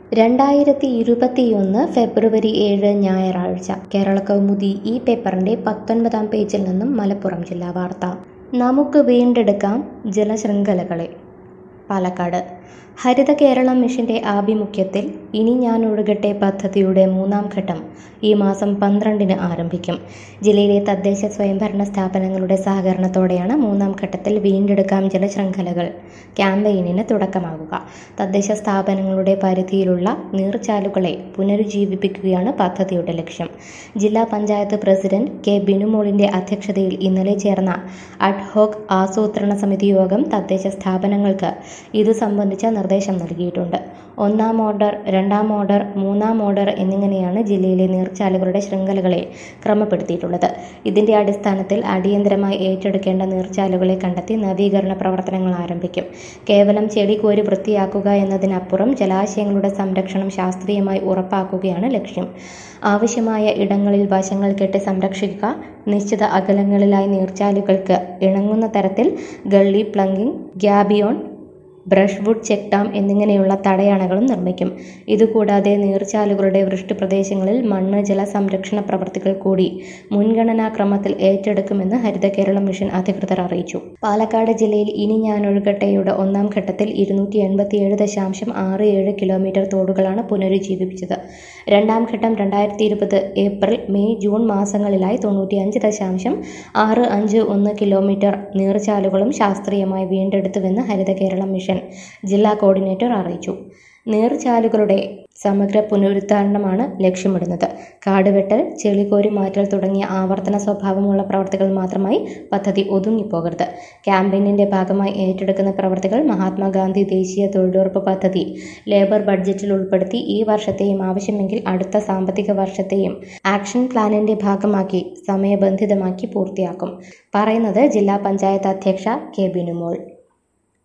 2021 ഫെബ്രുവരി 7 ഞായറാഴ്ച കേരളകൗമുദി ഈ പേപ്പറിന്റെ 19-ാം പേജിൽ നിന്നും മലപ്പുറം ജില്ലാ വാർത്ത. നമുക്ക് വീണ്ടെടുക്കാം ജലശൃംഖലകളെ. പാലക്കാട് ഹരിത കേരളം മിഷന്റെ ആഭിമുഖ്യത്തിൽ ഇനി ഞാൻ ഒഴുകട്ടെ പദ്ധതിയുടെ 3-ാം ഘട്ടം ഈ മാസം 12-ന് ആരംഭിക്കും. ജില്ലയിലെ തദ്ദേശ സ്വയംഭരണ സ്ഥാപനങ്ങളുടെ സഹകരണത്തോടെയാണ് 3-ാം ഘട്ടത്തിൽ വീണ്ടെടുക്കാം ജലശൃംഖലകൾ ക്യാമ്പയിനിന് തുടക്കമാകുക. തദ്ദേശ സ്ഥാപനങ്ങളുടെ പരിധിയിലുള്ള നീർച്ചാലുകളെ പുനരുജ്ജീവിപ്പിക്കുകയാണ് പദ്ധതിയുടെ ലക്ഷ്യം. ജില്ലാ പഞ്ചായത്ത് പ്രസിഡന്റ് കെ ബിനുമോളിന്റെ അധ്യക്ഷതയിൽ ഇന്നലെ ചേർന്ന അഡ്ഹോക് ആസൂത്രണ സമിതി യോഗം തദ്ദേശ സ്ഥാപനങ്ങൾക്ക് ഇതു സംബന്ധിച്ച നിർദ്ദേശം നൽകിയിട്ടുണ്ട്. 1-ാം ഓർഡർ, 2-ാം ഓർഡർ, 3-ാം ഓർഡർ എന്നിങ്ങനെയാണ് ജില്ലയിലെ നീർച്ചാലുകളുടെ ശൃംഖലകളെ ക്രമപ്പെടുത്തിയിട്ടുള്ളത്. ഇതിന്റെ അടിസ്ഥാനത്തിൽ അടിയന്തരമായി ഏറ്റെടുക്കേണ്ട നീർച്ചാലുകളെ കണ്ടെത്തി നവീകരണ പ്രവർത്തനങ്ങൾ ആരംഭിക്കും. കേവലം ചെളി കോരി വൃത്തിയാക്കുക എന്നതിനപ്പുറം ജലാശയങ്ങളുടെ സംരക്ഷണം ശാസ്ത്രീയമായി ഉറപ്പാക്കുകയാണ് ലക്ഷ്യം. ആവശ്യമായ ഇടങ്ങളിൽ വശങ്ങൾ കെട്ടി സംരക്ഷിക്കുക. നിശ്ചിത അകലങ്ങളിലായി നീർച്ചാലുകൾക്ക് ഇണങ്ങുന്ന തരത്തിൽ gully plugging, gabion, brushwood check dam എന്നിങ്ങനെയുള്ള തടയണകളും നിർമ്മിക്കും. ഇതുകൂടാതെ നീർച്ചാലുകളുടെ വൃഷ്ടിപ്രദേശങ്ങളിൽ മണ്ണ് ജല സംരക്ഷണ പ്രവൃത്തികൾ കൂടി മുൻഗണനാക്രമത്തിൽ ഏറ്റെടുക്കുമെന്ന് ഹരിത കേരളം മിഷൻ അധികൃതർ അറിയിച്ചു. പാലക്കാട് ജില്ലയിൽ ഇനി ഞാൻ ഒഴുകട്ടെയുടെ 1-ാം ഘട്ടത്തിൽ 287.67 കിലോമീറ്റർ തോടുകളാണ് പുനരുജ്ജീവിപ്പിച്ചത്. 2-ാം ഘട്ടം 2020 ഏപ്രിൽ, മെയ്, ജൂൺ മാസങ്ങളിലായി 95.651 കിലോമീറ്റർ നീർച്ചാലുകളും ശാസ്ത്രീയമായി വീണ്ടെടുത്തുവെന്ന് ഹരിത കേരളം മിഷൻ ജില്ലാ കോർഡിനേറ്റർ അറിയിച്ചു. നീർച്ചാലുകളുടെ സമഗ്ര പുനരുദ്ധാരണമാണ് ലക്ഷ്യമിടുന്നത്. കാടുവെട്ടൽ, ചെളികോരി മാറ്റൽ തുടങ്ങിയ ആവർത്തന സ്വഭാവമുള്ള പ്രവർത്തികൾ മാത്രമായി പദ്ധതി ഒതുങ്ങിപ്പോകരുത്. ക്യാമ്പയിനിന്റെ ഭാഗമായി ഏറ്റെടുക്കുന്ന പ്രവർത്തികൾ മഹാത്മാഗാന്ധി ദേശീയ തൊഴിലുറപ്പ് പദ്ധതി ലേബർ ബഡ്ജറ്റിൽ ഉൾപ്പെടുത്തി ഈ വർഷത്തെയും ആവശ്യമെങ്കിൽ അടുത്ത സാമ്പത്തിക വർഷത്തെയും ആക്ഷൻ പ്ലാനിന്റെ ഭാഗമാക്കി സമയബന്ധിതമാക്കി പൂർത്തിയാക്കും. പറയുന്നത് ജില്ലാ പഞ്ചായത്ത് അധ്യക്ഷ കെ ബിനുമോൾ.